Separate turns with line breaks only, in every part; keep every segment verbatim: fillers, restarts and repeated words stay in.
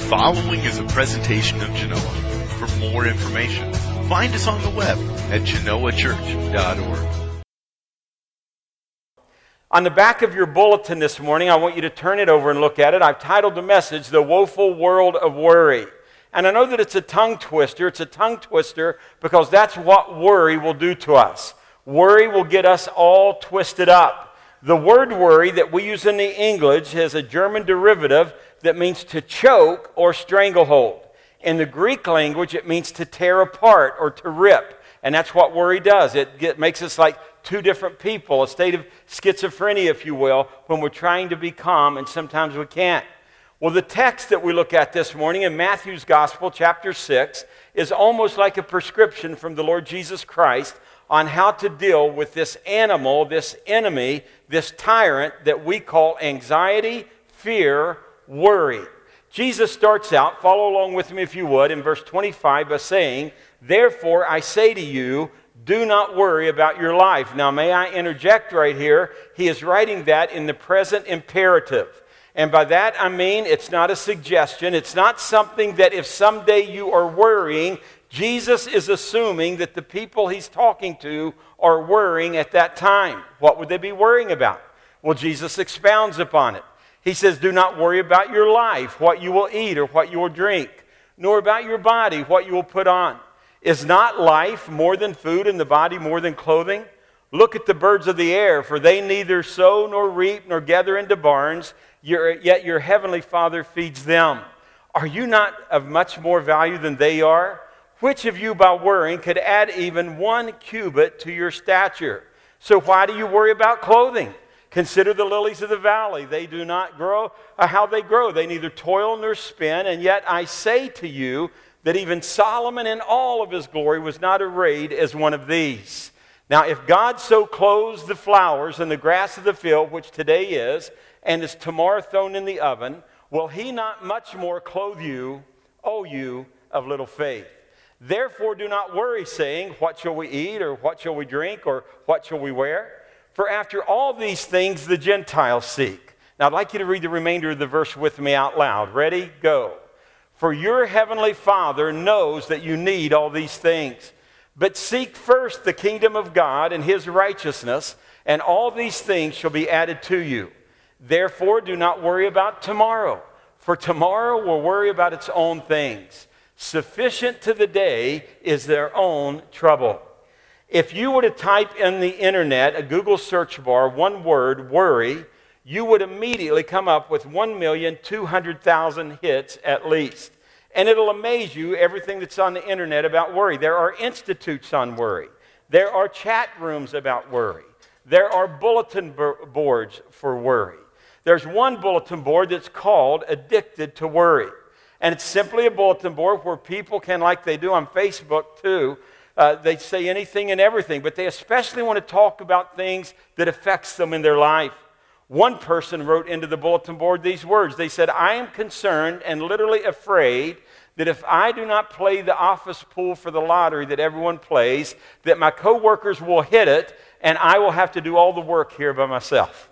following is a presentation of Genoa. For more information, find us on the web at genoa church dot org.
On the back of your bulletin this morning, I want you to turn it over and look at it. I've titled the message, The Woeful World of Worry. And I know that it's a tongue twister. It's a tongue twister because that's what worry will do to us. Worry will get us all twisted up. The word worry that we use in the English has a German derivative that means to choke or stranglehold. In the Greek language, it means to tear apart or to rip. And that's what worry does. It get, makes us like two different people, a state of schizophrenia, if you will, when we're trying to be calm and sometimes we can't. Well, the text that we look at this morning in Matthew's Gospel, chapter six, is almost like a prescription from the Lord Jesus Christ on how to deal with this animal, this enemy, this tyrant that we call anxiety, fear, worry. Jesus starts out, follow along with me if you would, in verse twenty-five by saying, "Therefore I say to you, do not worry about your life." Now may I interject right here, he is writing that in the present imperative. And by that I mean it's not a suggestion, it's not something that if someday you are worrying, Jesus is assuming that the people he's talking to are worrying at that time. What would they be worrying about? Well, Jesus expounds upon it. He says, do not worry about your life, what you will eat or what you will drink, nor about your body, what you will put on. Is not life more than food and the body more than clothing? Look at the birds of the air, for they neither sow nor reap nor gather into barns, yet your heavenly Father feeds them. Are you not of much more value than they are? Which of you by worrying could add even one cubit to your stature? So why do you worry about clothing? Consider the lilies of the valley. They do not grow uh, how they grow. They neither toil nor spin. And yet I say to you that even Solomon in all of his glory was not arrayed as one of these. Now if God so clothes the flowers and the grass of the field, which today is, and is tomorrow thrown in the oven, will he not much more clothe you, O you of little faith? Therefore do not worry, saying, what shall we eat, or what shall we drink, or what shall we wear? For after all these things the Gentiles seek. Now I'd like you to read the remainder of the verse with me out loud. Ready? Go. For your heavenly Father knows that you need all these things. But seek first the kingdom of God and his righteousness, and all these things shall be added to you. Therefore do not worry about tomorrow, for tomorrow will worry about its own things. Sufficient to the day is their own trouble. If you were to type in the internet, a Google search bar, one word, worry, you would immediately come up with one million two hundred thousand hits at least. And it'll amaze you everything that's on the internet about worry. There are institutes on worry. There are chat rooms about worry. There are bulletin boards for worry. There's one bulletin board that's called Addicted to Worry. And it's simply a bulletin board where people can, like they do on Facebook too, Uh, they say anything and everything, but they especially want to talk about things that affects them in their life. One person wrote into the bulletin board these words. They said, I am concerned and literally afraid that if I do not play the office pool for the lottery that everyone plays, that my coworkers will hit it and I will have to do all the work here by myself.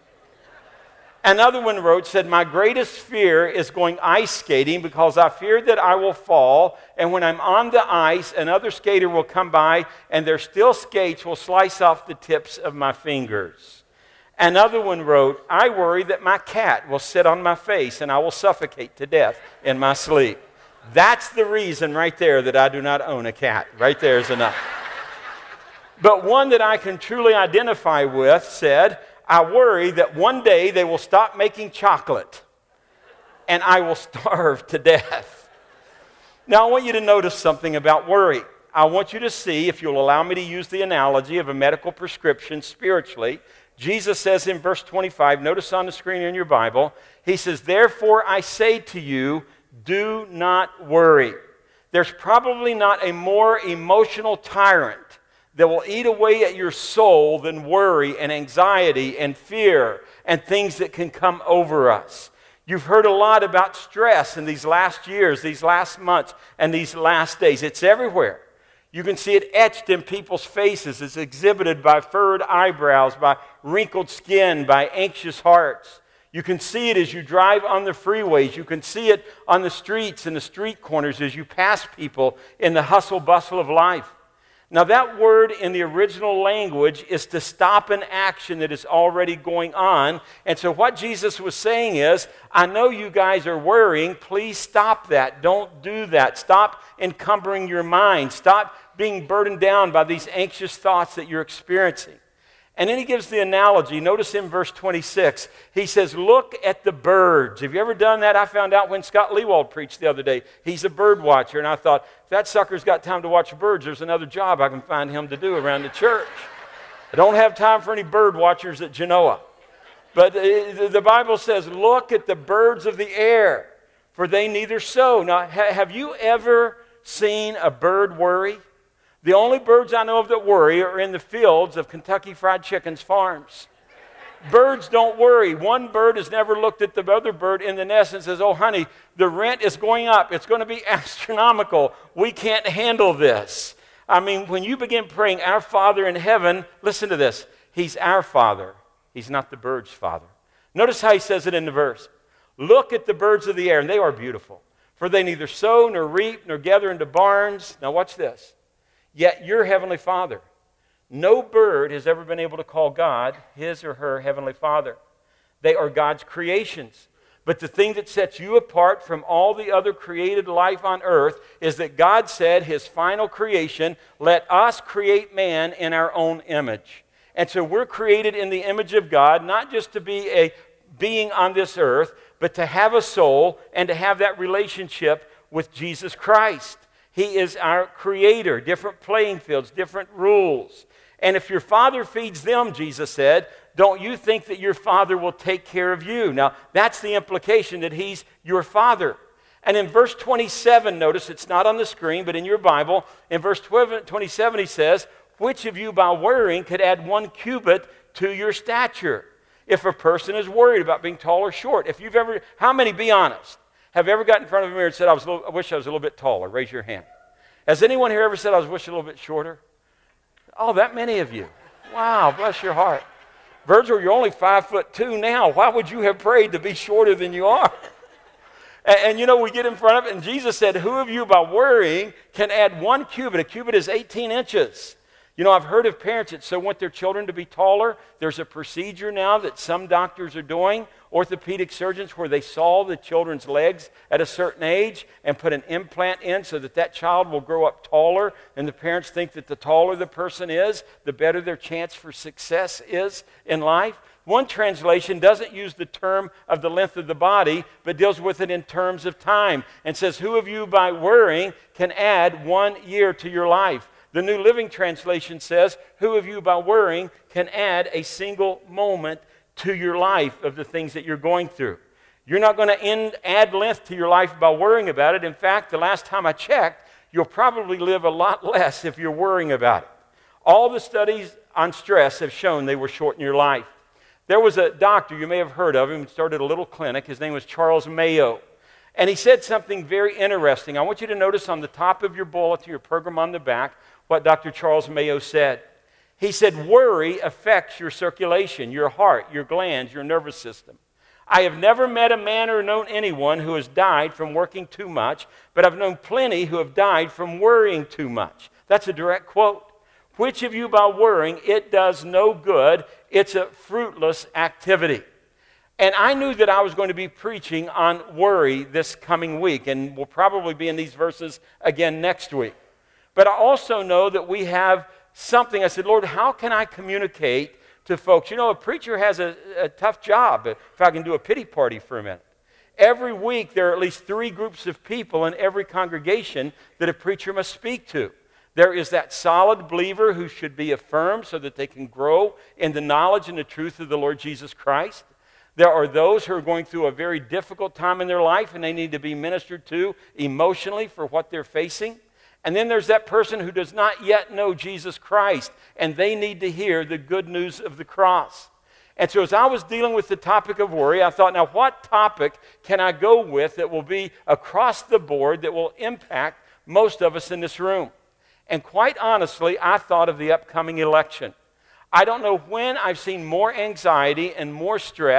Another one wrote, said, my greatest fear is going ice skating because I fear that I will fall, and when I'm on the ice, another skater will come by, and their steel skates will slice off the tips of my fingers. Another one wrote, I worry that my cat will sit on my face, and I will suffocate to death in my sleep. That's the reason right there that I do not own a cat. Right there is enough. But one that I can truly identify with said, I worry that one day they will stop making chocolate and I will starve to death. Now I want you to notice something about worry. I want you to see, if you'll allow me to use the analogy of a medical prescription spiritually. Jesus says in verse twenty-five, notice on the screen in your Bible, he says, therefore I say to you, do not worry. There's probably not a more emotional tyrant that will eat away at your soul than worry and anxiety and fear and things that can come over us. You've heard a lot about stress in these last years, these last months, and these last days. It's everywhere. You can see it etched in people's faces. It's exhibited by furrowed eyebrows, by wrinkled skin, by anxious hearts. You can see it as you drive on the freeways. You can see it on the streets and the street corners as you pass people in the hustle bustle of life. Now, that word in the original language is to stop an action that is already going on. And so what Jesus was saying is, I know you guys are worrying. Please stop that. Don't do that. Stop encumbering your mind. Stop being burdened down by these anxious thoughts that you're experiencing. And then he gives the analogy. Notice in verse twenty-six, he says, look at the birds. Have you ever done that? I found out when Scott Lewald preached the other day. He's a bird watcher, and I thought, if that sucker's got time to watch birds, there's another job I can find him to do around the church. I don't have time for any bird watchers at Genoa. But the Bible says, look at the birds of the air, for they neither sow. Now, have you ever seen a bird worry? The only birds I know of that worry are in the fields of Kentucky Fried Chicken's farms. Birds don't worry. One bird has never looked at the other bird in the nest and says, oh, honey, the rent is going up. It's going to be astronomical. We can't handle this. I mean, when you begin praying, our Father in heaven, listen to this. He's our Father. He's not the bird's father. Notice how he says it in the verse. Look at the birds of the air, and they are beautiful. For they neither sow nor reap nor gather into barns. Now watch this. Yet your heavenly Father, no bird has ever been able to call God his or her heavenly Father. They are God's creations. But the thing that sets you apart from all the other created life on earth is that God said, his final creation, let us create man in our own image. And so we're created in the image of God, not just to be a being on this earth, but to have a soul and to have that relationship with Jesus Christ. He is our creator, different playing fields, different rules. And if your Father feeds them, Jesus said, don't you think that your Father will take care of you? Now, that's the implication, that he's your Father. And in verse twenty-seven, notice it's not on the screen, but in your Bible, in verse twenty-seven he says, which of you by worrying could add one cubit to your stature? If a person is worried about being tall or short. If you've ever, how many, be honest, have you ever gotten in front of a mirror and said, I, was a little, I wish I was a little bit taller? Raise your hand. Has anyone here ever said, I was wishing a little bit shorter? Oh, that many of you. Wow, bless your heart. Virgil, you're only five foot two now. Why would you have prayed to be shorter than you are? and, and you know, we get in front of it, and Jesus said, who of you by worrying can add one cubit? A cubit is eighteen inches. You know, I've heard of parents that so want their children to be taller. There's a procedure now that some doctors are doing, orthopedic surgeons, where they saw the children's legs at a certain age and put an implant in so that that child will grow up taller. And the parents think that the taller the person is, the better their chance for success is in life. One translation doesn't use the term of the length of the body, but deals with it in terms of time and says, who of you by worrying can add one year to your life? The New Living Translation says, who of you by worrying can add a single moment to your life of the things that you're going through? You're not going to end, add length to your life by worrying about it. In fact, the last time I checked, you'll probably live a lot less if you're worrying about it. All the studies on stress have shown they will shorten your life. There was a doctor, you may have heard of him, who started a little clinic. His name was Charles Mayo. And he said something very interesting. I want you to notice on the top of your bulletin, your program on the back, what Doctor Charles Mayo said. He said, worry affects your circulation, your heart, your glands, your nervous system. I have never met a man or known anyone who has died from working too much, but I've known plenty who have died from worrying too much. That's a direct quote. Which of you by worrying, it does no good. It's a fruitless activity. And I knew that I was going to be preaching on worry this coming week, and we'll probably be in these verses again next week. But I also know that we have something. I said, Lord, how can I communicate to folks? You know, a preacher has a, a tough job, if I can do a pity party for a minute. Every week there are at least three groups of people in every congregation that a preacher must speak to. There is that solid believer who should be affirmed so that they can grow in the knowledge and the truth of the Lord Jesus Christ. There are those who are going through a very difficult time in their life and they need to be ministered to emotionally for what they're facing. And then there's that person who does not yet know Jesus Christ, and they need to hear the good news of the cross. And so as I was dealing with the topic of worry, I thought, now what topic can I go with that will be across the board, that will impact most of us in this room? And quite honestly, I thought of the upcoming election. I don't know when I've seen more anxiety and more stress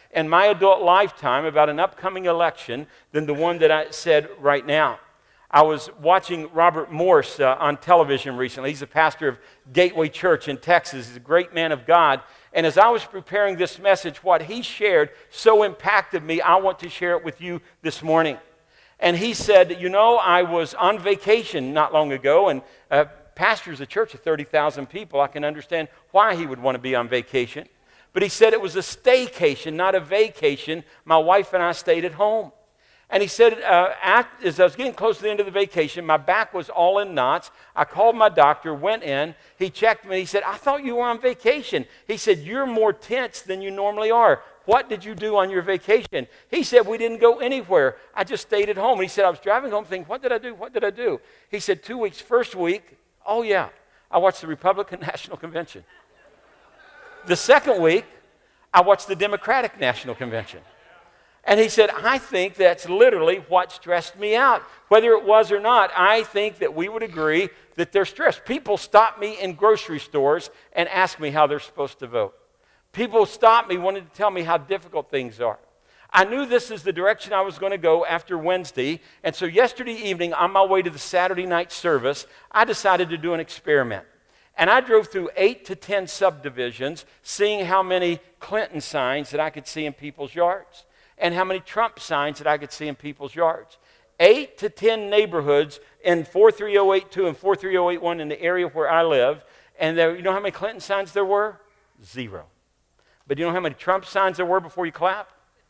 in my adult lifetime about an upcoming election than the one that I said right now. I was watching Robert Morse uh, on television recently. He's a pastor of Gateway Church in Texas. He's a great man of God. And as I was preparing this message, what he shared so impacted me, I want to share it with you this morning. And he said, you know, I was on vacation not long ago, and uh, pastors a church of thirty thousand people. I can understand why he would want to be on vacation. But he said it was a staycation, not a vacation. My wife and I stayed at home. And he said, uh, act, as I was getting close to the end of the vacation, my back was all in knots. I called my doctor, went in. He checked me. He said, I thought you were on vacation. He said, you're more tense than you normally are. What did you do on your vacation? He said, we didn't go anywhere. I just stayed at home. And he said, I was driving home thinking, what did I do? What did I do? He said, two weeks, first week, oh yeah, I watched the Republican National Convention. The second week, I watched the Democratic National Convention. And he said, I think that's literally what stressed me out. Whether it was or not, I think that we would agree that they're stressed. People stop me in grocery stores and ask me how they're supposed to vote. People stop me wanting to tell me how difficult things are. I knew this is the direction I was going to go after Wednesday. And so yesterday evening, on my way to the Saturday night service, I decided to do an experiment. And I drove through eight to ten subdivisions, seeing how many Clinton signs that I could see in people's yards, and how many Trump signs that I could see in people's yards. Eight to ten neighborhoods in four three oh eight two and four three oh eight one in the area where I live. And there, you know how many Clinton signs there were? Zero. But you know how many Trump signs there were before you clap?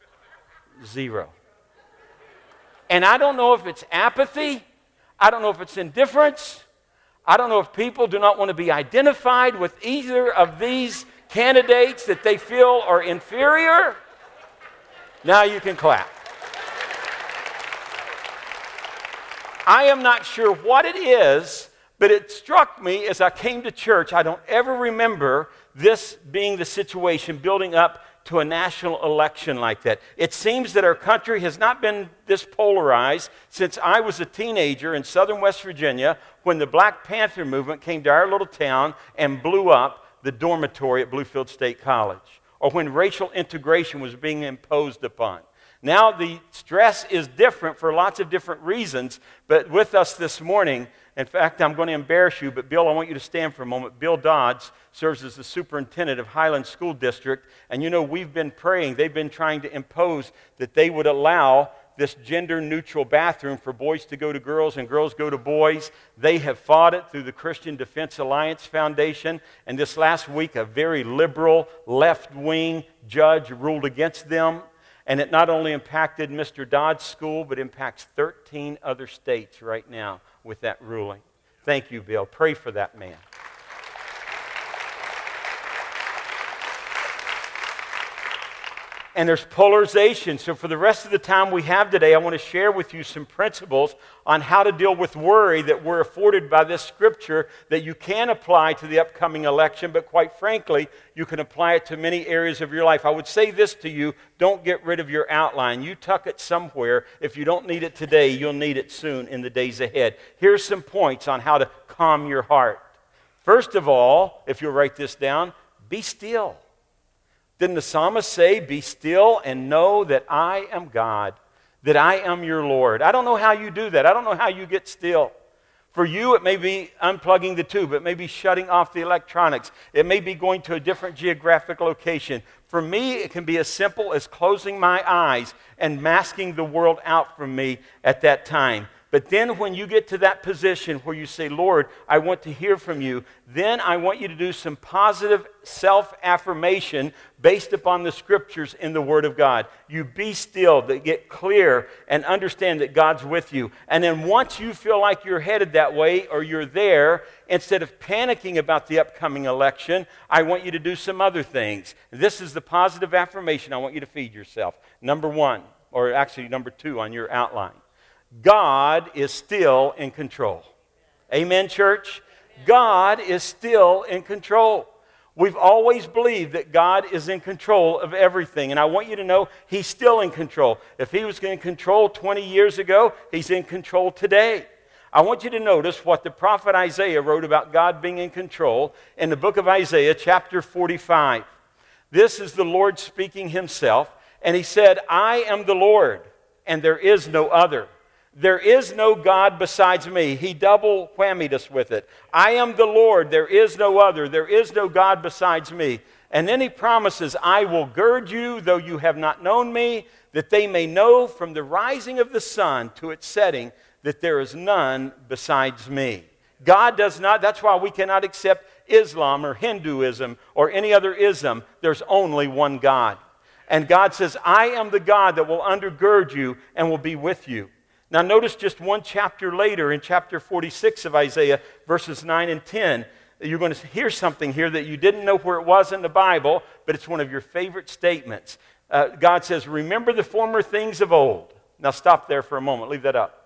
Zero. And I don't know if it's apathy. I don't know if it's indifference. I don't know if people do not want to be identified with either of these candidates that they feel are inferior. Now you can clap. I am not sure what it is, but it struck me as I came to church. I don't ever remember this being the situation building up to a national election like that. It seems that our country has not been this polarized since I was a teenager in southern West Virginia when the Black Panther movement came to our little town and blew up the dormitory at Bluefield State College, or when racial integration was being imposed upon. Now the stress is different for lots of different reasons, but with us this morning, in fact, I'm going to embarrass you, but Bill, I want you to stand for a moment. Bill Dodds serves as the superintendent of Highland School District, and you know we've been praying, they've been trying to impose that they would allow this gender-neutral bathroom for boys to go to girls and girls go to boys. They have fought it through the Christian Defense Alliance Foundation, and this last week a very liberal, left-wing judge ruled against them, and it not only impacted Mister Dodd's school, but impacts thirteen other states right now with that ruling. Thank you, Bill. Pray for that man. And there's polarization. So for the rest of the time we have today, I want to share with you some principles on how to deal with worry that we're afforded by this scripture that you can apply to the upcoming election, but quite frankly, you can apply it to many areas of your life. I would say this to you, don't get rid of your outline. You tuck it somewhere. If you don't need it today, you'll need it soon in the days ahead. Here's some points on how to calm your heart. First of all, if you'll write this down, be still. Didn't the psalmist say, be still and know that I am God, that I am your Lord? I don't know how you do that. I don't know how you get still. For you, it may be unplugging the tube. It may be shutting off the electronics. It may be going to a different geographic location. For me, it can be as simple as closing my eyes and masking the world out from me at that time. But then when you get to that position where you say, Lord, I want to hear from you, then I want you to do some positive self-affirmation based upon the scriptures in the Word of God. You be still, that get clear and understand that God's with you. And then once you feel like you're headed that way or you're there, instead of panicking about the upcoming election, I want you to do some other things. This is the positive affirmation I want you to feed yourself. Number one, or actually number two on your outline. God is still in control. Amen, church? God is still in control. We've always believed that God is in control of everything, and I want you to know He's still in control. If He was in control twenty years ago, He's in control today. I want you to notice what the prophet Isaiah wrote about God being in control in the book of Isaiah, chapter forty-five. This is the Lord speaking Himself. And he said, I am the Lord, and there is no other. There is no God besides me. He double whammied us with it. I am the Lord, there is no other. There is no God besides me. And then he promises, I will gird you, though you have not known me, that they may know from the rising of the sun to its setting that there is none besides me. God does not, that's why we cannot accept Islam or Hinduism or any other ism. There's only one God. And God says, I am the God that will undergird you and will be with you. Now notice just one chapter later, in chapter forty-six of Isaiah, verses nine and ten, you're going to hear something here that you didn't know where it was in the Bible, but it's one of your favorite statements. Uh, God says, remember the former things of old. Now stop there for a moment. Leave that up.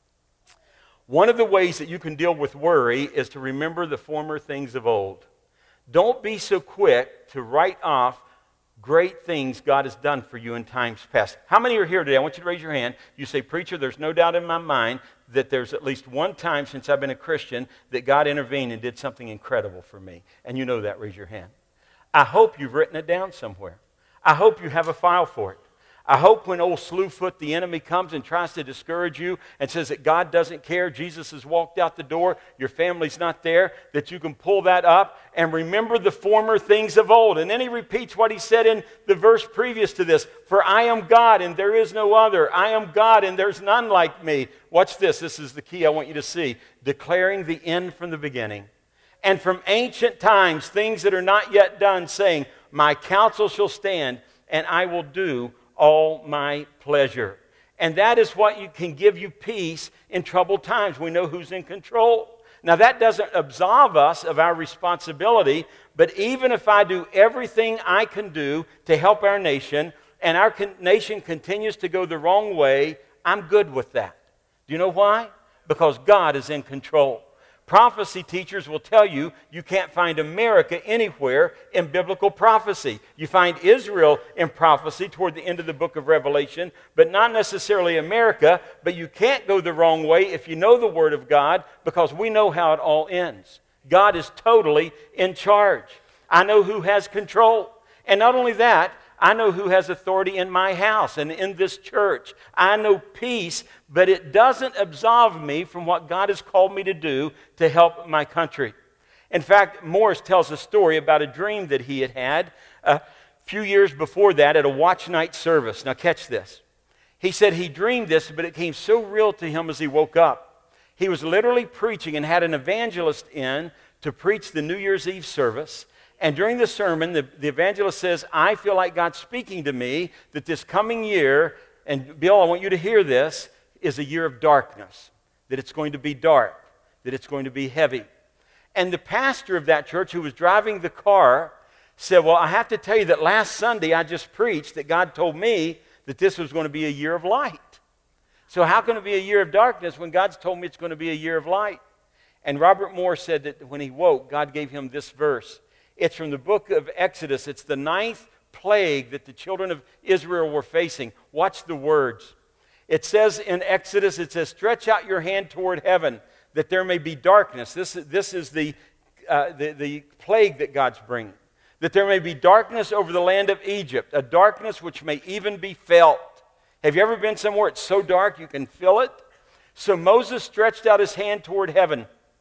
One of the ways that you can deal with worry is to remember the former things of old. Don't be so quick to write off great things God has done for you in times past. How many are here today? I want you to raise your hand. You say, preacher, there's no doubt in my mind that there's at least one time since I've been a Christian that God intervened and did something incredible for me. And you know that. Raise your hand. I hope you've written it down somewhere. I hope you have a file for it. I hope when old Slewfoot, the enemy, comes and tries to discourage you and says that God doesn't care, Jesus has walked out the door, your family's not there, that you can pull that up and remember the former things of old. And then he repeats what he said in the verse previous to this. For I am God and there is no other. I am God and there's none like me. Watch this. This is the key I want you to see. Declaring the end from the beginning. And from ancient times, things that are not yet done, saying, my counsel shall stand and I will do all my pleasure. And that is what you can give you peace in troubled times. We know who's in control. Now that doesn't absolve us of our responsibility, but even if I do everything I can do to help our nation, and our con- nation continues to go the wrong way, I'm good with that. Do you know why? Because God is in control. Prophecy teachers will tell you you can't find America anywhere in biblical prophecy. You find Israel in prophecy toward the end of the book of Revelation, but not necessarily America. But you can't go the wrong way if you know the Word of God, because we know how it all ends. God is totally in charge. I know who has control. And not only that, I know who has authority in my house and in this church. I know peace, but it doesn't absolve me from what God has called me to do to help my country. In fact, Morris tells a story about a dream that he had had a few years before that at a watch night service. Now catch this. He said he dreamed this, but it came so real to him as he woke up. He was literally preaching and had an evangelist in to preach the New Year's Eve service. And during the sermon, the, the evangelist says, I feel like God's speaking to me that this coming year, and Bill, I want you to hear this, is a year of darkness, that it's going to be dark, that it's going to be heavy. And the pastor of that church who was driving the car said, well, I have to tell you that last Sunday I just preached that God told me that this was going to be a year of light. So how can it be a year of darkness when God's told me it's going to be a year of light? And Robert Moore said that when he woke, God gave him this verse. It's from the book of Exodus. It's the ninth plague that the children of Israel were facing. Watch the words. It says in Exodus, it says, stretch out your hand toward heaven that there may be darkness. This, this is the, uh, the, the plague that God's bringing. That there may be darkness over the land of Egypt, a darkness which may even be felt. Have you ever been somewhere it's so dark you can feel it? So Moses stretched out his hand toward heaven.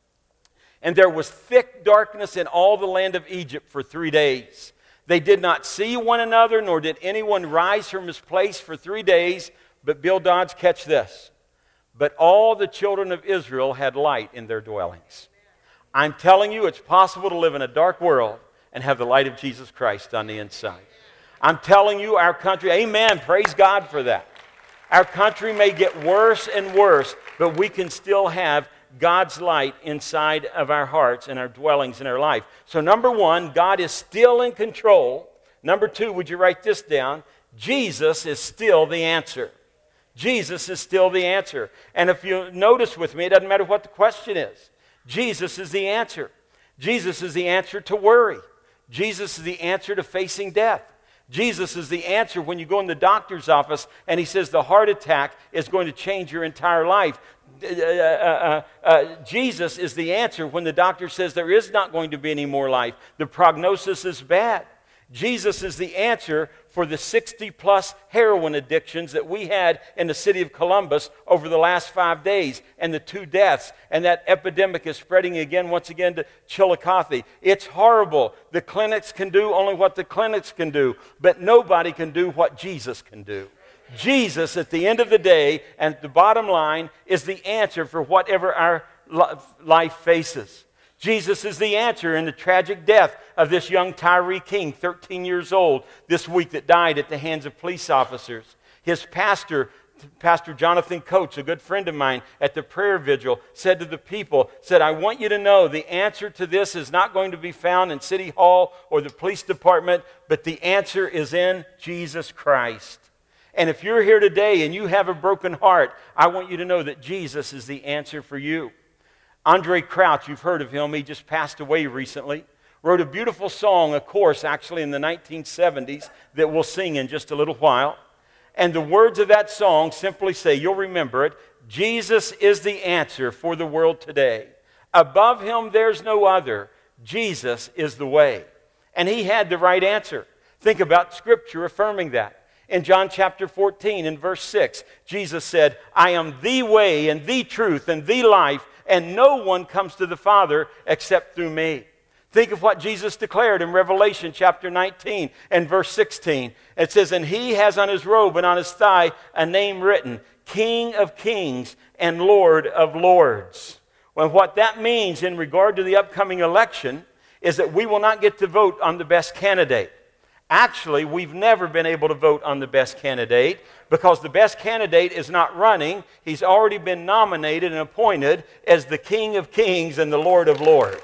And there was thick darkness in all the land of Egypt for three days. They did not see one another, nor did anyone rise from his place for three days. But Bill Dodds, catch this. But all the children of Israel had light in their dwellings. I'm telling you, it's possible to live in a dark world and have the light of Jesus Christ on the inside. I'm telling you, our country, amen, praise God for that. Our country may get worse and worse, but we can still have God's light inside of our hearts and our dwellings in our life. So number one, God is still in control. Number two, would you write this down? Jesus is still the answer. Jesus is still the answer. And if you notice with me, it doesn't matter what the question is. Jesus is the answer. Jesus is the answer to worry. Jesus is the answer to facing death. Jesus is the answer when you go in the doctor's office and he says the heart attack is going to change your entire life. Uh, uh, uh, uh, Jesus is the answer when the doctor says there is not going to be any more life. The prognosis is bad. Jesus is the answer for the sixty plus heroin addictions that we had in the city of Columbus over the last five days and the two deaths. And that epidemic is spreading again, once again, to Chillicothe. It's horrible. The clinics can do only what the clinics can do, but nobody can do what Jesus can do. Jesus, at the end of the day, and the bottom line, is the answer for whatever our life faces. Jesus is the answer in the tragic death of this young Tyree King, thirteen years old, this week, that died at the hands of police officers. His pastor, Pastor Jonathan Coates, a good friend of mine, at the prayer vigil, said to the people, said, I want you to know the answer to this is not going to be found in City Hall or the police department, but the answer is in Jesus Christ. And if you're here today and you have a broken heart, I want you to know that Jesus is the answer for you. Andre Crouch, you've heard of him. He just passed away recently. Wrote a beautiful song, a chorus actually in the nineteen seventies that we'll sing in just a little while. And the words of that song simply say, you'll remember it, Jesus is the answer for the world today. Above him there's no other. Jesus is the way. And he had the right answer. Think about Scripture affirming that. In John chapter fourteen, in verse six, Jesus said, I am the way and the truth and the life, and no one comes to the Father except through me. Think of what Jesus declared in Revelation chapter nineteen and verse sixteen. It says, and he has on his robe and on his thigh a name written, King of Kings and Lord of Lords. Well, what that means in regard to the upcoming election is that we will not get to vote on the best candidate. Actually, we've never been able to vote on the best candidate because the best candidate is not running. He's already been nominated and appointed as the King of Kings and the Lord of Lords.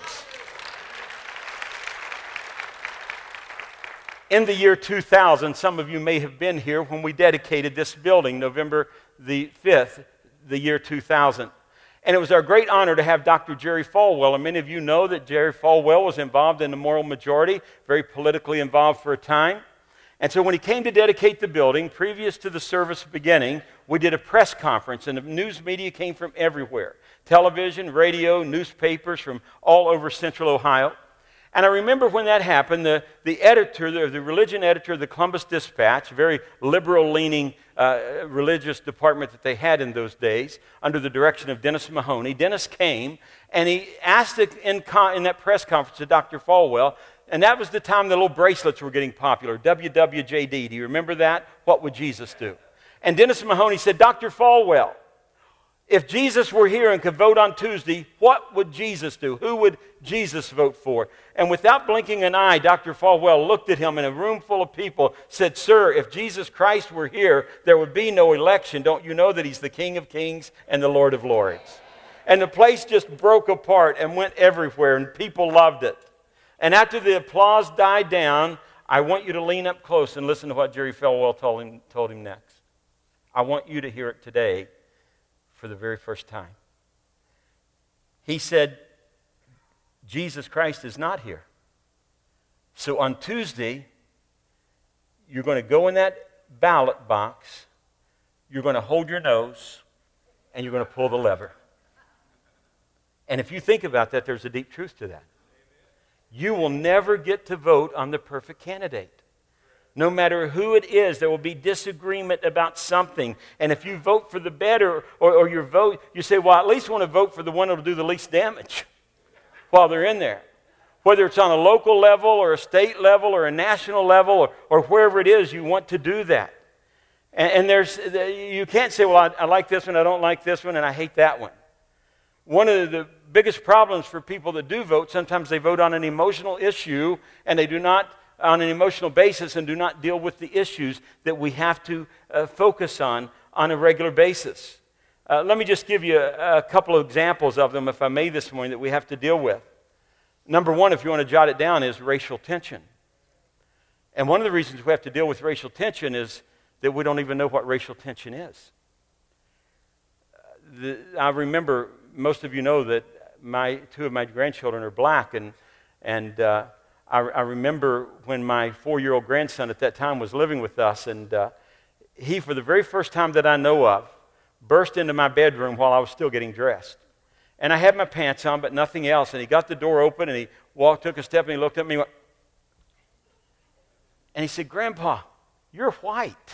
In the year two thousand, some of you may have been here when we dedicated this building, November the fifth, the year two thousand. And it was our great honor to have Doctor Jerry Falwell. And many of you know that Jerry Falwell was involved in the moral majority, very politically involved for a time. And so when he came to dedicate the building, previous to the service beginning, we did a press conference, and the news media came from everywhere. Television, radio, newspapers from all over central Ohio. And I remember when that happened, the, the editor, the, the religion editor of the Columbus Dispatch, a very liberal-leaning uh, religious department that they had in those days, under the direction of Dennis Mahoney. Dennis came, and he asked it in, con- in that press conference to Doctor Falwell, and that was the time the little bracelets were getting popular, W W J D. Do you remember that? What would Jesus do? And Dennis Mahoney said, Doctor Falwell, if Jesus were here and could vote on Tuesday, what would Jesus do? Who would Jesus vote for? And without blinking an eye, Doctor Falwell looked at him in a room full of people, said, Sir, if Jesus Christ were here, there would be no election. Don't you know that he's the King of Kings and the Lord of Lords? And the place just broke apart and went everywhere, and people loved it. And after the applause died down, I want you to lean up close and listen to what Jerry Falwell told him, told him next. I want you to hear it today for the very first time. He said, Jesus Christ is not here. So on Tuesday, you're going to go in that ballot box, you're going to hold your nose, and you're going to pull the lever. And if you think about that, there's a deep truth to that. You will never get to vote on the perfect candidate. No matter who it is, there will be disagreement about something. And if you vote for the better, or, or your vote, you say, well, I at least want to vote for the one that will do the least damage while they're in there. Whether it's on a local level or a state level or a national level or, or wherever it is, you want to do that. And, and there's, you can't say, well, I, I like this one, I don't like this one, and I hate that one. One of the biggest problems for people that do vote, sometimes they vote on an emotional issue and they do not on an emotional basis and do not deal with the issues that we have to uh, focus on on a regular basis. Uh, let me just give you a, a couple of examples of them, if I may, this morning that we have to deal with. Number one, if you want to jot it down, is racial tension. And one of the reasons we have to deal with racial tension is that we don't even know what racial tension is. The, I remember, most of you know that my two of my grandchildren are black, and and uh, I, I remember when my four-year-old grandson at that time was living with us, and uh, he, for the very first time that I know of, burst into my bedroom while I was still getting dressed. And I had my pants on, but nothing else. And he got the door open, and he walked, took a step, and he looked at me and went, and he said, Grandpa, you're white.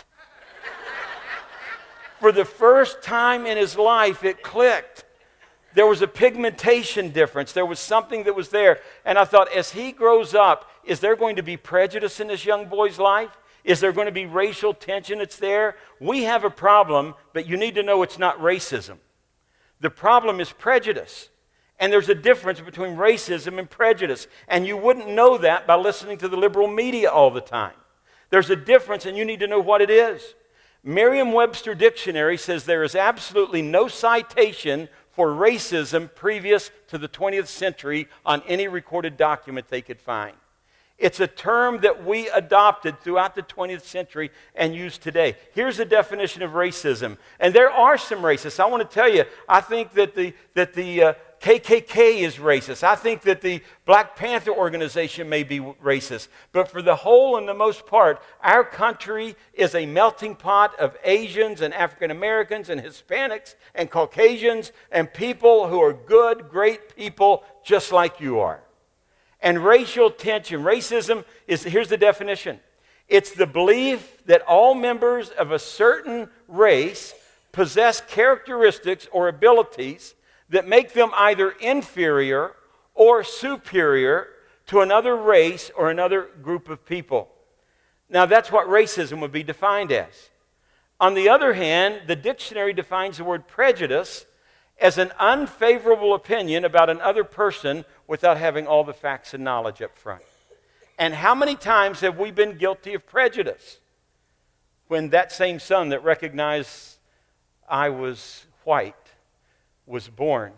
For the first time in his life, it clicked. There was a pigmentation difference. There was something that was there. And I thought, as he grows up, is there going to be prejudice in this young boy's life? Is there going to be racial tension that's there? We have a problem, but you need to know it's not racism. The problem is prejudice. And there's a difference between racism and prejudice. And you wouldn't know that by listening to the liberal media all the time. There's a difference, and you need to know what it is. Merriam-Webster Dictionary says there is absolutely no citation for racism previous to the twentieth century on any recorded document they could find. It's a term that we adopted throughout the twentieth century and use today. Here's a definition of racism. And there are some racists. I want to tell you, I think that the, that the uh, K K K is racist. I think that the Black Panther organization may be racist. But for the whole and the most part, our country is a melting pot of Asians and African Americans and Hispanics and Caucasians and people who are good, great people just like you are. And racial tension, racism is, here's the definition. It's the belief that all members of a certain race possess characteristics or abilities that make them either inferior or superior to another race or another group of people. Now, that's what racism would be defined as. On the other hand, the dictionary defines the word prejudice as an unfavorable opinion about another person without having all the facts and knowledge up front. And how many times have we been guilty of prejudice when that same son that recognized I was white was born?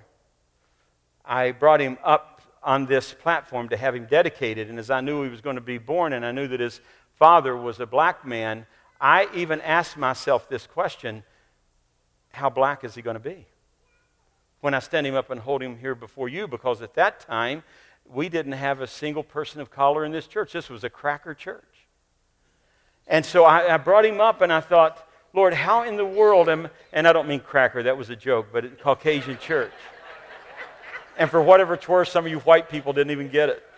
I brought him up on this platform to have him dedicated, and as I knew he was going to be born and I knew that his father was a black man, I even asked myself this question: how black is he going to be when I stand him up and hold him here before you? Because at that time, we didn't have a single person of color in this church. This was a cracker church. And so I, I brought him up and I thought, Lord, how in the world am, and I don't mean cracker, that was a joke, but a Caucasian church. And for whatever it's worth, some of you white people didn't even get it.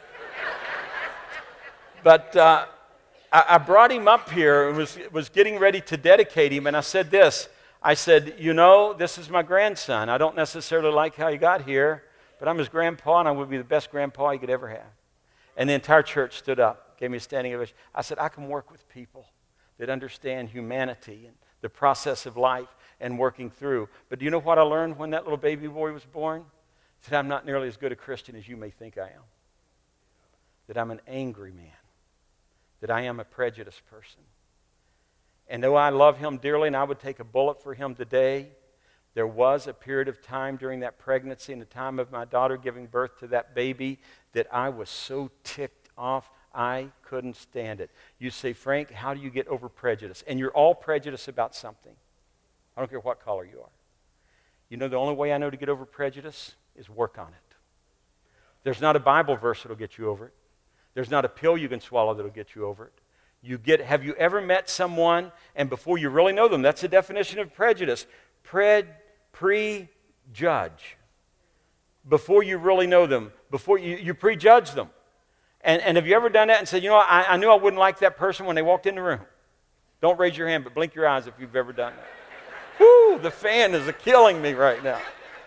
But uh, I, I brought him up here and was, was getting ready to dedicate him, and I said this. I said, you know, this is my grandson. I don't necessarily like how he got here, but I'm his grandpa, and I would be the best grandpa he could ever have. And the entire church stood up, gave me a standing ovation. I said, I can work with people that understand humanity and the process of life and working through. But do you know what I learned when that little baby boy was born? That I'm not nearly as good a Christian as you may think I am. That I'm an angry man. That I am a prejudiced person. And though I love him dearly and I would take a bullet for him today, there was a period of time during that pregnancy and the time of my daughter giving birth to that baby that I was so ticked off I couldn't stand it. You say, Frank, how do you get over prejudice? And you're all prejudiced about something. I don't care what color you are. You know the only way I know to get over prejudice is work on it. There's not a Bible verse that'll get you over it. There's not a pill you can swallow that'll get you over it. You get, have you ever met someone, and before you really know them, that's the definition of prejudice, Pred, pre-judge. Before you really know them, before you, you prejudge them. And, and have you ever done that and said, you know, I, I knew I wouldn't like that person when they walked in the room? Don't raise your hand, but blink your eyes if you've ever done that. Whoo, the fan is killing me right now.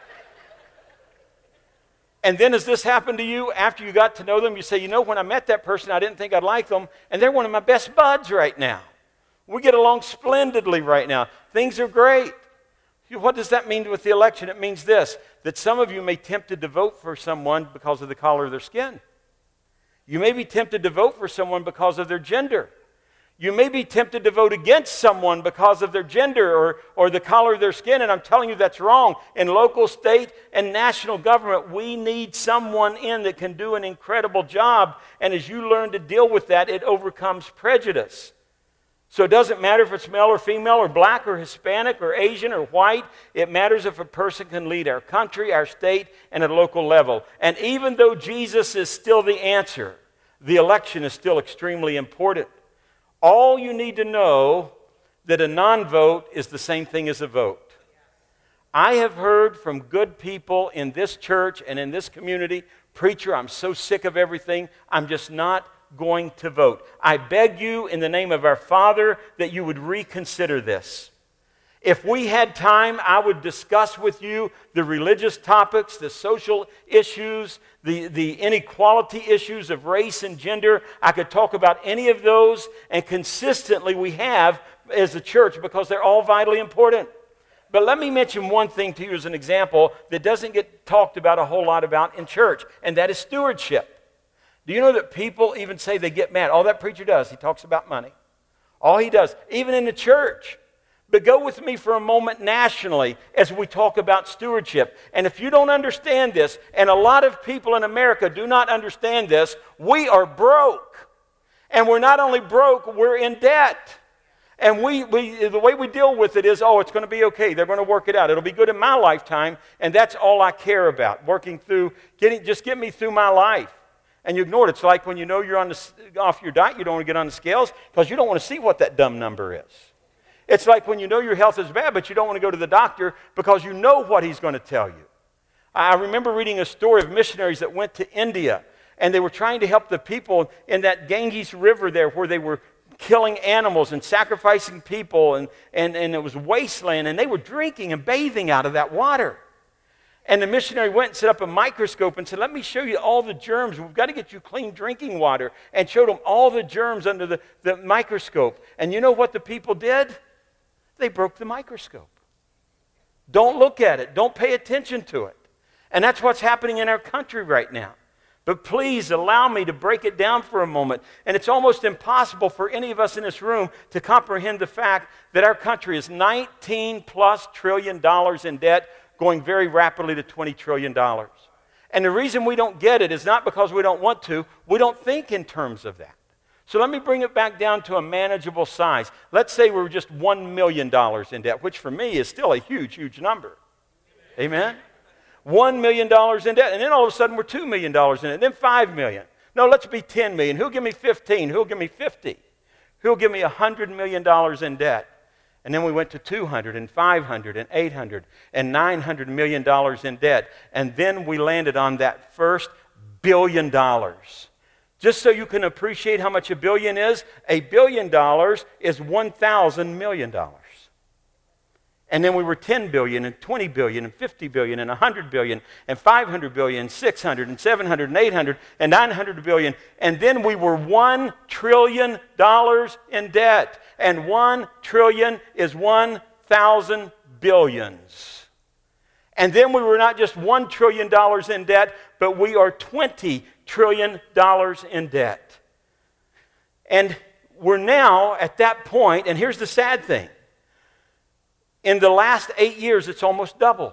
And then as this happened to you, after you got to know them, you say, you know, when I met that person, I didn't think I'd like them, and they're one of my best buds right now. We get along splendidly right now. Things are great. What does that mean with the election? It means this, that some of you may be tempted to vote for someone because of the color of their skin. You may be tempted to vote for someone because of their gender. You may be tempted to vote against someone because of their gender or, or the color of their skin, and I'm telling you that's wrong. In local, state, and national government, we need someone in that can do an incredible job, and as you learn to deal with that, it overcomes prejudice. So it doesn't matter if it's male or female or black or Hispanic or Asian or white. It matters if a person can lead our country, our state, and at a local level. And even though Jesus is still the answer, the election is still extremely important. All you need to know that a non-vote is the same thing as a vote. I have heard from good people in this church and in this community, preacher, I'm so sick of everything. I'm just not going to vote. I beg you in the name of our Father that you would reconsider this. If we had time, I would discuss with you the religious topics, the social issues, the, the inequality issues of race and gender. I could talk about any of those, and consistently we have as a church because they're all vitally important. But let me mention one thing to you as an example that doesn't get talked about a whole lot about in church, and that is stewardship. Do you know that people even say they get mad? All that preacher does, he talks about money. All he does, even in the church. But go with me for a moment nationally as we talk about stewardship. And if you don't understand this, and a lot of people in America do not understand this, we are broke. And we're not only broke, we're in debt. And we, we, the way we deal with it is, oh, it's going to be okay. They're going to work it out. It'll be good in my lifetime, and that's all I care about, working through, getting, just get me through my life. And you ignore it. It's like when you know you're on the, off your diet, you don't want to get on the scales because you don't want to see what that dumb number is. It's like when you know your health is bad, but you don't want to go to the doctor because you know what he's going to tell you. I remember reading a story of missionaries that went to India, and they were trying to help the people in that Ganges River there where they were killing animals and sacrificing people, and, and, and it was wasteland, and they were drinking and bathing out of that water. And the missionary went and set up a microscope and said, let me show you all the germs. We've got to get you clean drinking water. And showed them all the germs under the, the microscope. And you know what the people did? They broke the microscope. Don't look at it. Don't pay attention to it. And that's what's happening in our country right now. But please allow me to break it down for a moment. And it's almost impossible for any of us in this room to comprehend the fact that our country is nineteen plus trillion dollars in debt, going very rapidly to twenty trillion dollars. And the reason we don't get it is not because we don't want to. We don't think in terms of that. So let me bring it back down to a manageable size. Let's say we're just one million dollars in debt, which for me is still a huge, huge number. Amen? one million dollars in debt, and then all of a sudden we're two million dollars in it, and then five million dollars. No, let's be ten million dollars. Who'll give me fifteen? Who'll give me fifty? Who'll give me one hundred million dollars in debt? And then we went to two hundred and five hundred and eight hundred and nine hundred million dollars in debt. And then we landed on that first billion dollars. Just so you can appreciate how much a billion is, a billion dollars is one thousand million dollars. And then we were ten billion and twenty billion and fifty billion and one hundred billion and five hundred billion and six hundred and seven hundred and eight hundred and nine hundred billion. And then we were one trillion dollars in debt. And one trillion is one thousand billions. And then we were not just one trillion dollars in debt, but we are twenty trillion dollars in debt. And we're now at that point, and here's the sad thing. In the last eight years, it's almost doubled.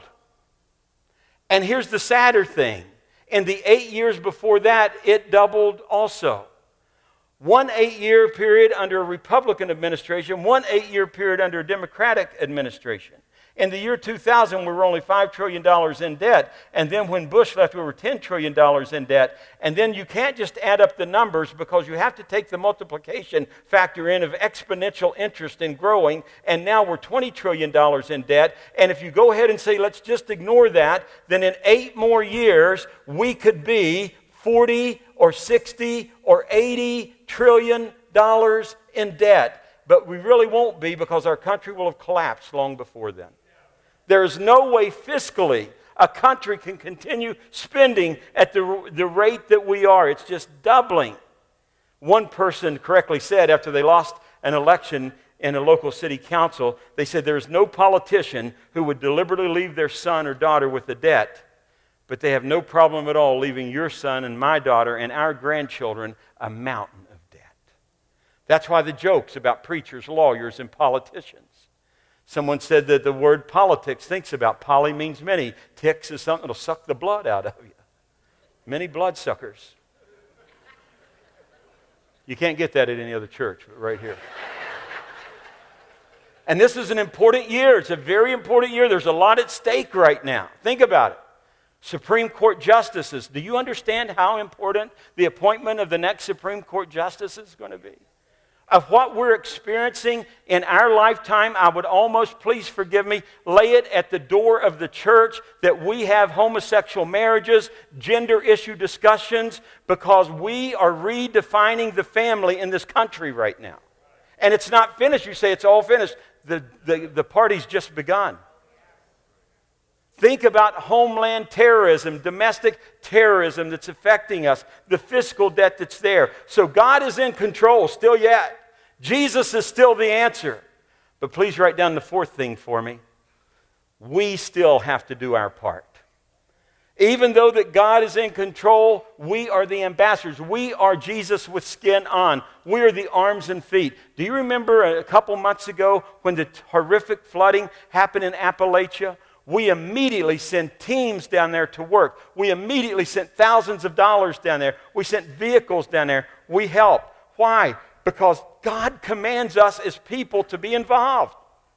And here's the sadder thing. In the eight years before that, it doubled also. One eight-year period under a Republican administration, one eight-year period under a Democratic administration. In the year two thousand, we were only five trillion dollars in debt. And then when Bush left, we were ten trillion dollars in debt. And then you can't just add up the numbers because you have to take the multiplication factor in of exponential interest in growing. And now we're twenty trillion dollars in debt. And if you go ahead and say, let's just ignore that, then in eight more years, we could be forty or sixty or eighty trillion dollars in debt. But we really won't be because our country will have collapsed long before then. There is no way fiscally a country can continue spending at the, the rate that we are. It's just doubling. One person correctly said after they lost an election in a local city council, they said there is no politician who would deliberately leave their son or daughter with a debt, but they have no problem at all leaving your son and my daughter and our grandchildren a mountain of debt. That's why the jokes about preachers, lawyers, and politicians. Someone said that the word politics thinks about poly means many. Ticks is something that'll suck the blood out of you. Many bloodsuckers. You can't get that at any other church, but right here. And this is an important year. It's a very important year. There's a lot at stake right now. Think about it. Supreme Court justices. Do you understand how important the appointment of the next Supreme Court justice is going to be? of what we're experiencing in our lifetime, I would almost, please forgive me, lay it at the door of the church that we have homosexual marriages, gender issue discussions, because we are redefining the family in this country right now. And it's not finished. You say it's all finished. The, the, the party's just begun. Think about homeland terrorism, domestic terrorism that's affecting us, the fiscal debt that's there. So God is in control still yet. Jesus is still the answer. But please write down the fourth thing for me. We still have to do our part. Even though that God is in control, we are the ambassadors. We are Jesus with skin on. We are the arms and feet. Do you remember a couple months ago when the horrific flooding happened in Appalachia? We immediately sent teams down there to work. We immediately sent thousands of dollars down there. We sent vehicles down there. We helped. Why? Because God commands us as people to be involved.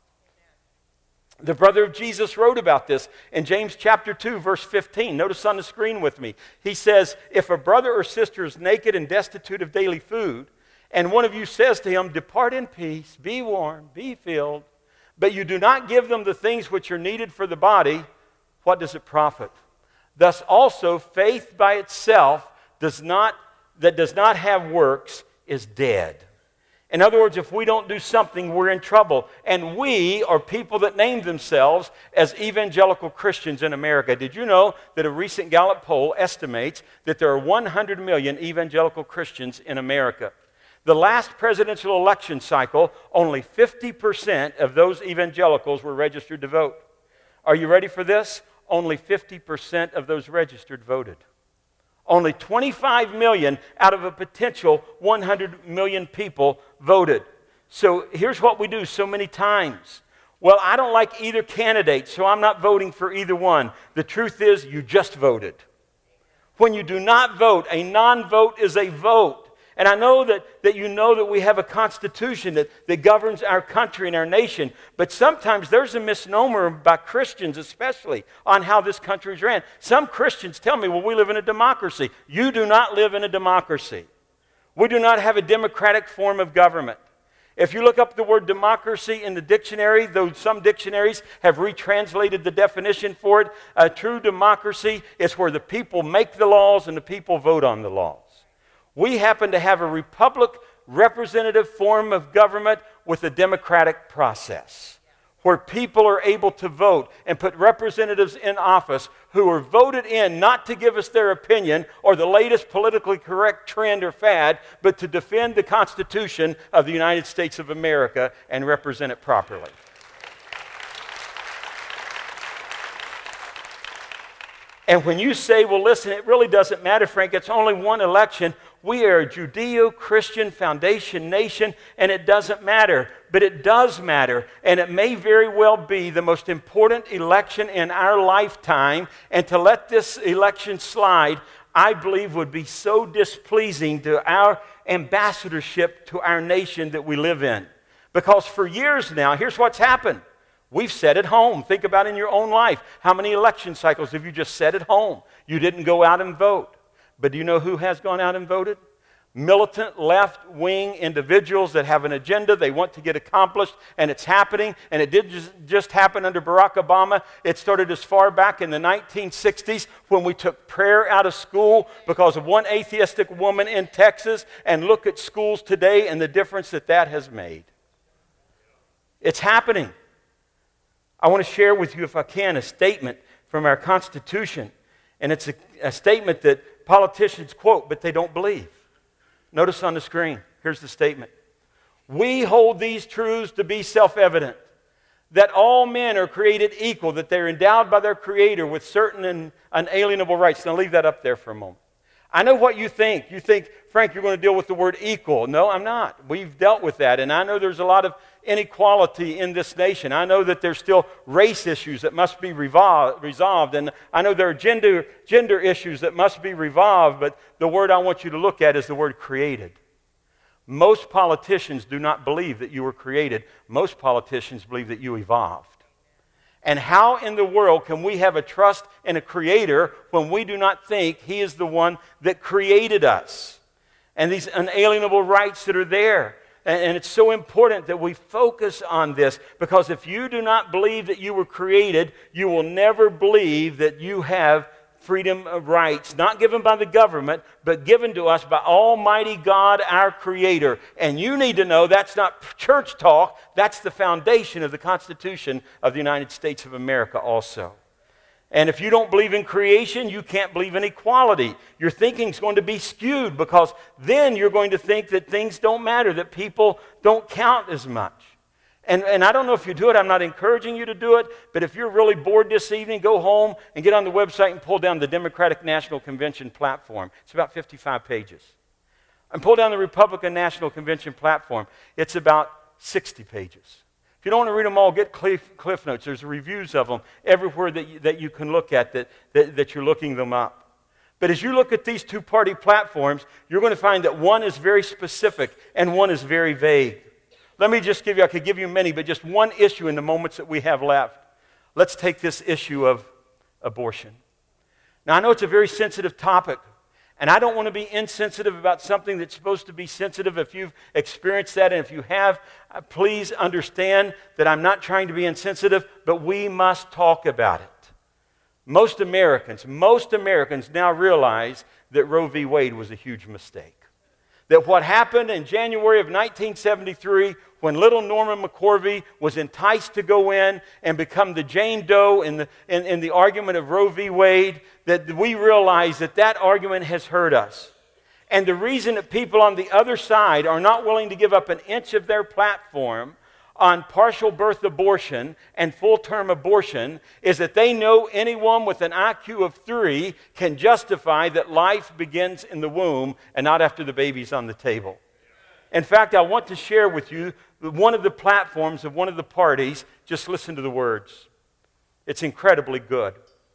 The brother of Jesus wrote about this in James chapter two, verse fifteen. Notice on the screen with me. He says, if a brother or sister is naked and destitute of daily food, and one of you says to him, depart in peace, be warm, be filled, but you do not give them the things which are needed for the body, what does it profit? Thus also faith by itself does not, that does not have works is dead. In other words, if we don't do something, we're in trouble. And we are people that name themselves as evangelical Christians in America. Did you know that a recent Gallup poll estimates that there are one hundred million evangelical Christians in America? The last presidential election cycle, only fifty percent of those evangelicals were registered to vote. Are you ready for this? Only fifty percent of those registered voted. Only twenty-five million out of a potential one hundred million people voted. So here's what we do so many times. Well, I don't like either candidate, so I'm not voting for either one. The truth is, you just voted. When you do not vote, a non-vote is a vote. And I know that, that you know that we have a constitution that, that governs our country and our nation, but sometimes there's a misnomer by Christians especially on how this country is ran. Some Christians tell me, well, we live in a democracy. You do not live in a democracy. We do not have a democratic form of government. If you look up the word democracy in the dictionary, though some dictionaries have retranslated the definition for it, a true democracy is where the people make the laws and the people vote on the laws. We happen to have a republic representative form of government with a democratic process where people are able to vote and put representatives in office who are voted in not to give us their opinion or the latest politically correct trend or fad, but to defend the Constitution of the United States of America and represent it properly. And when you say, well, listen, it really doesn't matter, Frank, it's only one election. We are a Judeo-Christian foundation nation, and it doesn't matter. But it does matter, and it may very well be the most important election in our lifetime. And to let this election slide, I believe, would be so displeasing to our ambassadorship to our nation that we live in. Because for years now, here's what's happened. We've sat at home. Think about in your own life. How many election cycles have you just sat at home? You didn't go out and vote. But do you know who has gone out and voted? Militant left-wing individuals that have an agenda they want to get accomplished, and it's happening, and it did just, just happen under Barack Obama. It started as far back in the nineteen sixties when we took prayer out of school because of one atheistic woman in Texas, and look at schools today and the difference that that has made. It's happening. I want to share with you, if I can, a statement from our Constitution, and it's a, a statement that politicians quote, but they don't believe. Notice on the screen, here's the statement. We hold these truths to be self-evident, that all men are created equal, that they're endowed by their Creator with certain and unalienable rights. Now leave that up there for a moment. I know what you think. You think, Frank, you're going to deal with the word equal. No, I'm not. We've dealt with that, and I know there's a lot of inequality in this nation. I know that there's still race issues that must be revol- resolved, and I know there are gender, gender issues that must be revolved, but the word I want you to look at is the word created. Most politicians do not believe that you were created. Most politicians believe that you evolved. And how in the world can we have a trust in a creator when we do not think he is the one that created us? And these unalienable rights that are there. And, and it's so important that we focus on this, because if you do not believe that you were created, you will never believe that you have freedom of rights, not given by the government, but given to us by Almighty God, our Creator. And you need to know that's not church talk, that's the foundation of the Constitution of the United States of America also. And if you don't believe in creation, you can't believe in equality. Your thinking's going to be skewed, because then you're going to think that things don't matter, that people don't count as much. And, and I don't know if you do it. I'm not encouraging you to do it. But if you're really bored this evening, go home and get on the website and pull down the Democratic National Convention platform. It's about fifty-five pages. And pull down the Republican National Convention platform. It's about sixty pages. If you don't want to read them all, get Cliff, Cliff Notes. There's reviews of them everywhere that you, that you can look at, that, that, that you're looking them up. But as you look at these two-party platforms, you're going to find that one is very specific and one is very vague. Let me just give you, I could give you many, but just one issue in the moments that we have left. Let's take this issue of abortion. Now, I know it's a very sensitive topic, and I don't want to be insensitive about something that's supposed to be sensitive. If you've experienced that, and if you have, uh, please understand that I'm not trying to be insensitive, but we must talk about it. Most Americans, most Americans now realize that Roe v. Wade was a huge mistake. That what happened in January of nineteen seventy-three, when little Norman McCorvey was enticed to go in and become the Jane Doe in the, in, in the argument of Roe v. Wade, that we realize that that argument has hurt us. And the reason that people on the other side are not willing to give up an inch of their platform on partial birth abortion and full-term abortion is that they know anyone with an I Q of three can justify that life begins in the womb and not after the baby's on the table. In fact, I want to share with you one of the platforms of one of the parties. Just listen to the words. It's incredibly good.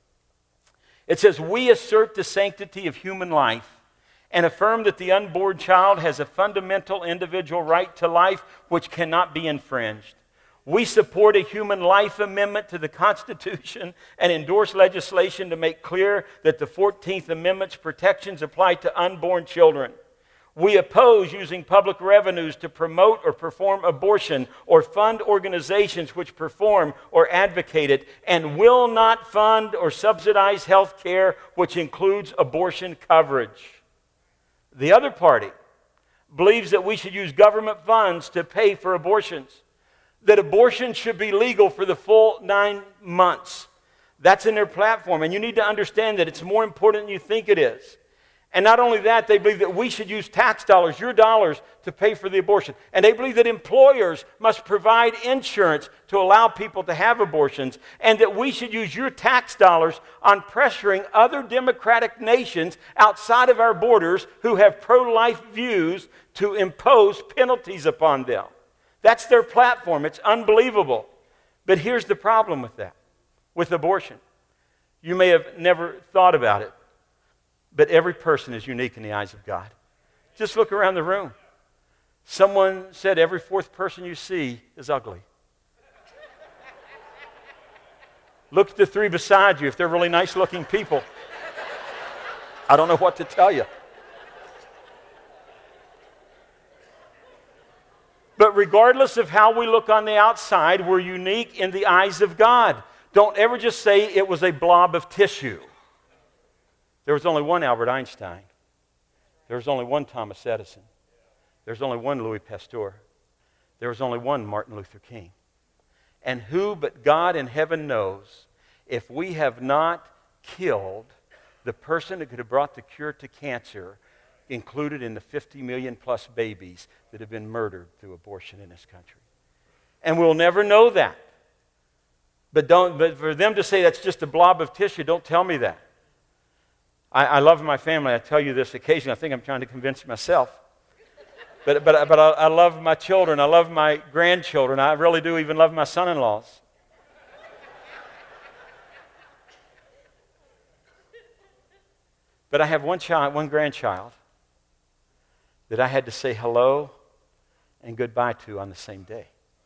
It says, "We assert the sanctity of human life and affirm that the unborn child has a fundamental individual right to life which cannot be infringed. We support a human life amendment to the Constitution and endorse legislation to make clear that the fourteenth Amendment's protections apply to unborn children. We oppose using public revenues to promote or perform abortion or fund organizations which perform or advocate it, and will not fund or subsidize health care which includes abortion coverage." The other party believes that we should use government funds to pay for abortions, that abortion should be legal for the full nine months. That's in their platform, and you need to understand that it's more important than you think it is. And not only that, they believe that we should use tax dollars, your dollars, to pay for the abortion. And they believe that employers must provide insurance to allow people to have abortions, and that we should use your tax dollars on pressuring other democratic nations outside of our borders who have pro-life views to impose penalties upon them. That's their platform. It's unbelievable. But here's the problem with that, with abortion. You may have never thought about it, but every person is unique in the eyes of God. Just look around the room. Someone said every fourth person you see is ugly. Look at the three beside you. If they're really nice-looking people, I don't know what to tell you. But regardless of how we look on the outside, we're unique in the eyes of God. Don't ever just say it was a blob of tissue. There was only one Albert Einstein. There was only one Thomas Edison. There was only one Louis Pasteur. There was only one Martin Luther King. And who but God in heaven knows if we have not killed the person that could have brought the cure to cancer included in the fifty million plus babies that have been murdered through abortion in this country. And we'll never know that. But don't. But for them to say that's just a blob of tissue, don't tell me that. I, I love my family. I tell you this occasionally. I think I'm trying to convince myself. But, but, but I, I love my children. I love my grandchildren. I really do even love my son-in-laws. But I have one child, one grandchild that I had to say hello and goodbye to on the same day.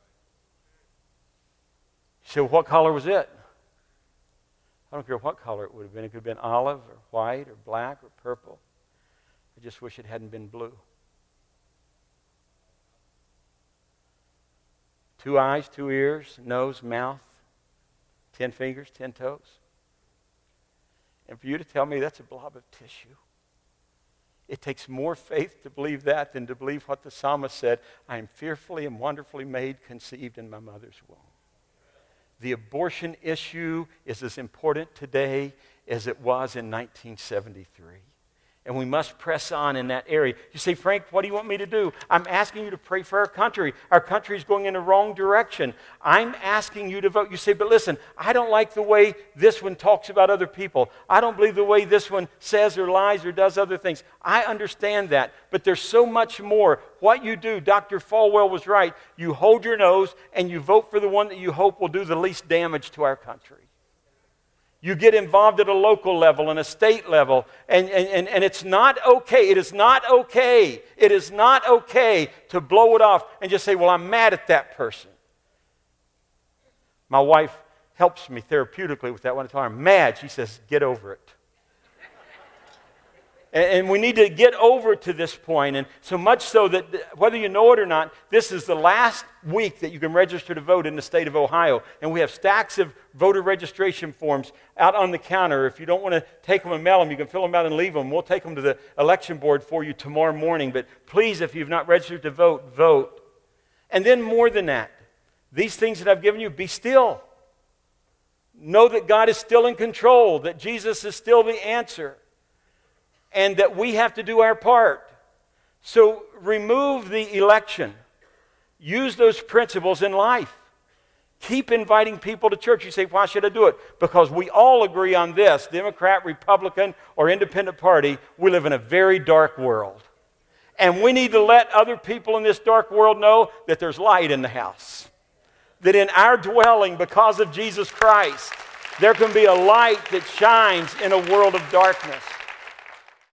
You say, well, what color was it? I don't care what color it would have been. It could have been olive or white or black or purple. I just wish it hadn't been blue. Two eyes, two ears, nose, mouth, ten fingers, ten toes. And for you to tell me that's a blob of tissue. It takes more faith to believe that than to believe what the psalmist said, I am fearfully and wonderfully made, conceived in my mother's womb. The abortion issue is as important today as it was in nineteen seventy-three. And we must press on in that area. You say, Frank, what do you want me to do? I'm asking you to pray for our country. Our country is going in the wrong direction. I'm asking you to vote. You say, but listen, I don't like the way this one talks about other people. I don't believe the way this one says or lies or does other things. I understand that. But there's so much more. What you do, Doctor Falwell was right. You hold your nose and you vote for the one that you hope will do the least damage to our country. You get involved at a local level and a state level, and, and, and it's not okay. It is not okay. It is not okay to blow it off and just say, well, I'm mad at that person. My wife helps me therapeutically with that. When I tell her I'm mad, she says, get over it. And we need to get over to this point, and so much so that whether you know it or not, this is the last week that you can register to vote in the state of Ohio. And we have stacks of voter registration forms out on the counter. If you don't want to take them and mail them, you can fill them out and leave them. We'll take them to the election board for you tomorrow morning. But please, if you've not registered to vote, vote. And then more than that, these things that I've given you, be still. Know that God is still in control, that Jesus is still the answer, and that we have to do our part. So remove the election. Use those principles in life. Keep inviting people to church. You say, why should I do it? Because we all agree on this, Democrat, Republican, or Independent Party, we live in a very dark world. And we need to let other people in this dark world know that there's light in the house. That in our dwelling, because of Jesus Christ, there can be a light that shines in a world of darkness.